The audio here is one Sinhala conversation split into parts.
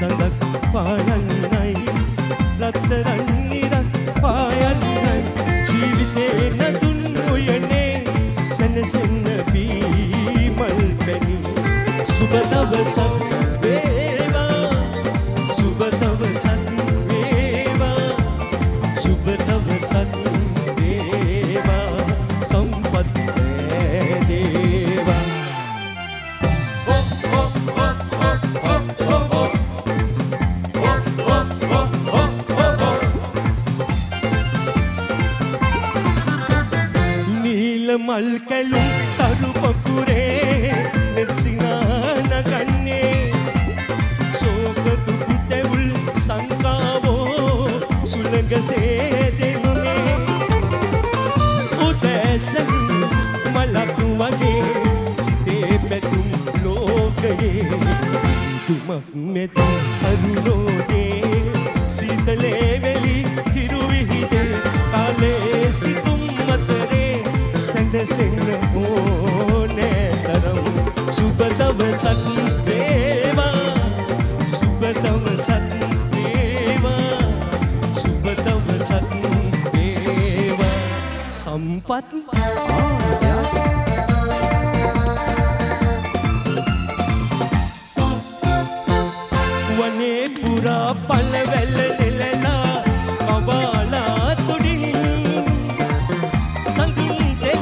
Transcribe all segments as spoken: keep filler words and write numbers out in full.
සඳක් පායන්නයි රත්තරන් නිරක් පායන්නයි ජීවිතේ නදුන් උයනේ සනසෙන්න බීමල් පැණි සුබ දවසක් වේවා සුබ දවසක් වේවා සුබ දවසක් වේවා සම්පත් දේවා මල් කැලුම් තරු පකුරේ නෙත්සිනාන ගන්නේ ශෝක දුක් තෙවුල් සංකාවෝ සුලඟසේ දෙනුනේ උදැසන් මලක් වගේ සිතේ පැතුම් ලෝකයේ දුමක් මෙත අරුණෝනේ සීතලේ වෙලි හිරු විහිදේ කාලේ සිතුම් මතරේ සැනසෙන්න ඕනේ තරම් සුබ දවසක් වේවා සුබ දවසක් වේවා සුබ දවසක් වේවා සම්පත් වනේ පුරා පළවැල් නෙලලා කවාලා තුඩින් සඳුන්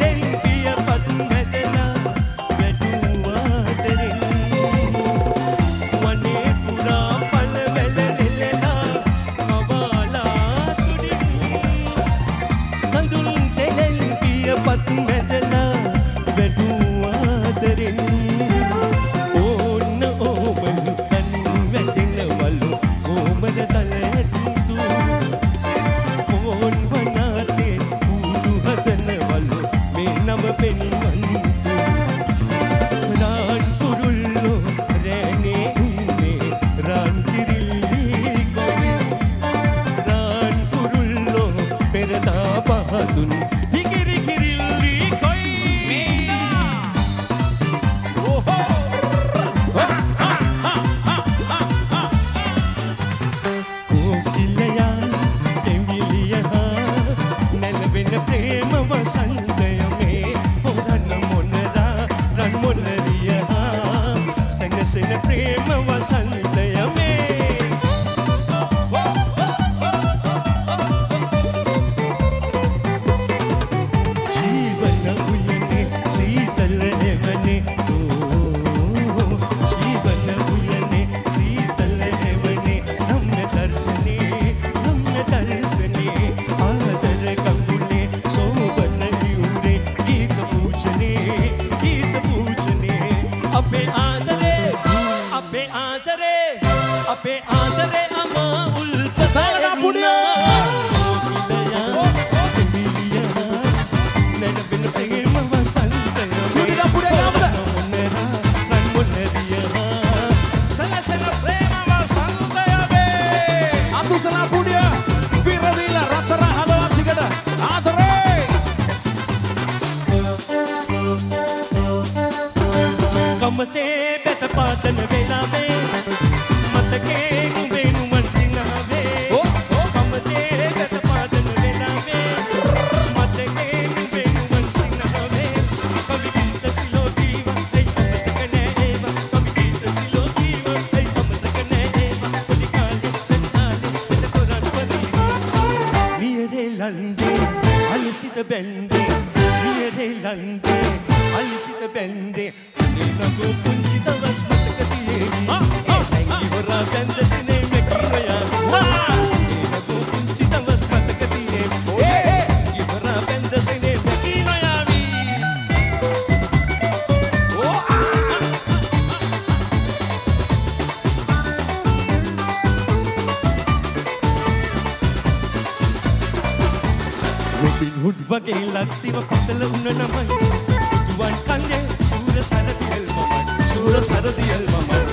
වගේ ලක්තිව පතල උන නමයි දුවන් කන්නේ සූර සරදියල් මමයි සූර සරදියල් මමයි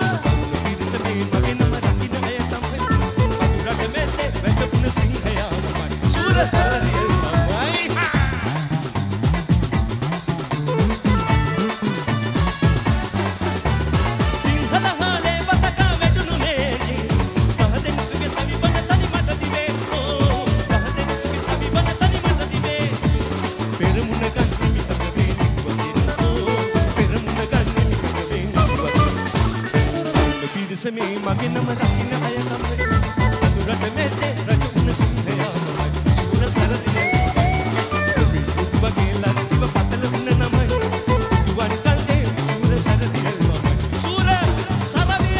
පිරිසනේ මගේ නම රකින්න අය තමයි වතුරට මෙතේ වැටුන සිංහයා මමයි සූර සරදියල් මමයි සිංහල හාලේ වතක වැටුණු මේ පිරිස මේ මගේ නම රකින්න අය තමයි අඳුරට මෙතේ රජ උන සිංහයාමයි සූර සරදිය වගේ ලක්තිව පතල උන නමයි දුවන් කල්දේ සූර සරදිය මමයි සූර සරදිය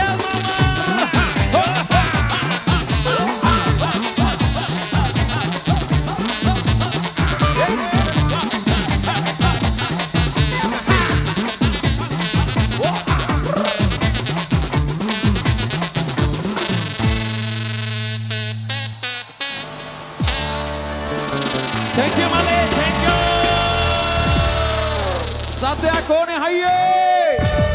Thank you, Malay. Thank you. Satya Kone Haye.